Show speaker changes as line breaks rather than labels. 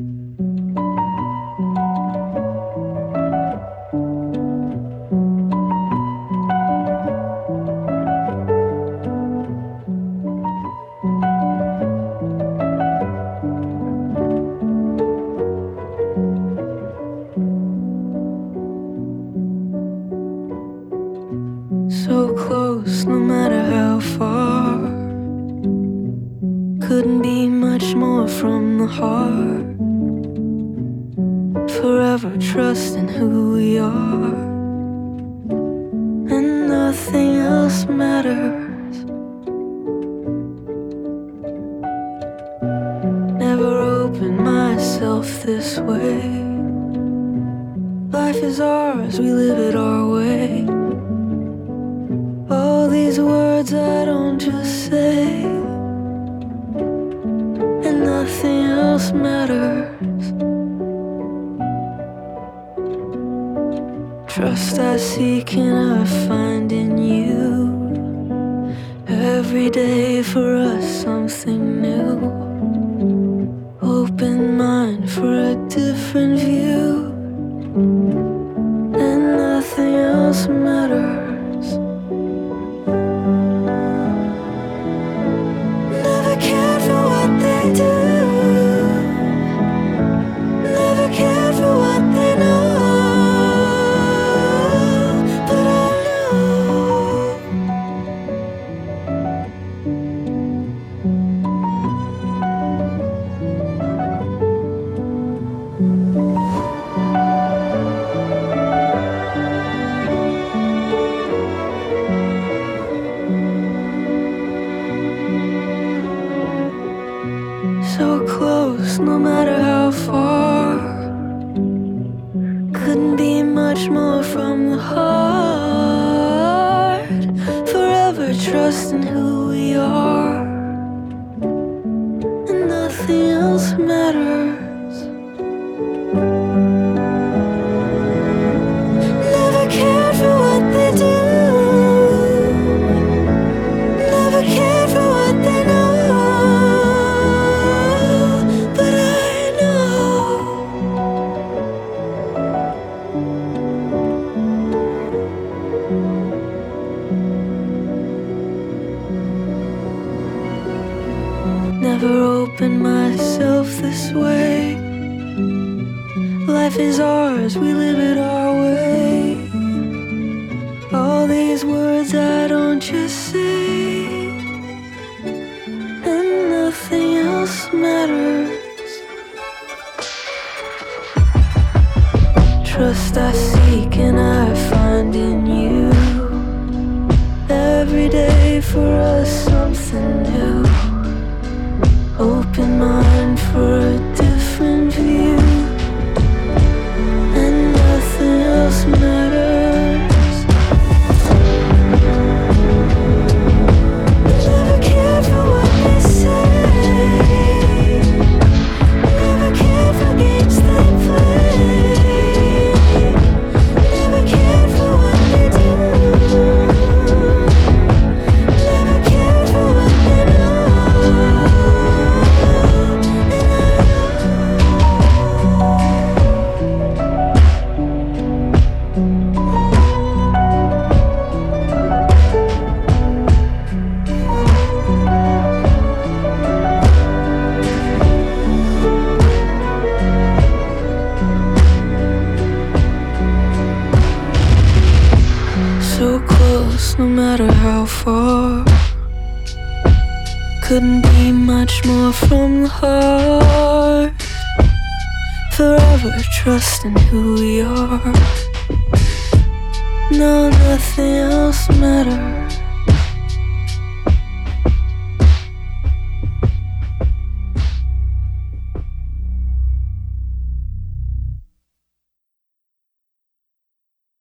So close, no matter how far. Couldn't be much more from the heart. Forever trusting who we are, and nothing else matters. Never opened myself this way. Life is ours, we live it our way. All these words I don't just say, and nothing else matters. Trust I seek and I find in you. Every day for us something new. Open mind for a different view, and nothing else matters. Never cared for what they do. Never cared for what they know. But I so close, no matter how far. Couldn't be much more from the heart. Forever trusting who we are, and nothing else matters. Never cared for what they do. Never cared for what they know. Never opened myself this way. Life is ours, we live it our way. All these words I don't just say, and nothing else matters. Trust I seek and I find in you. Every day for us something new. Open mind for a different view, and nothing else matters. Never cared for what they say. Never cared for games they play. Never cared for what they do. Never cared for what they know. So close, no matter how far. Couldn't be much more from the heart. Forever trusting who we are. No, nothing else matters.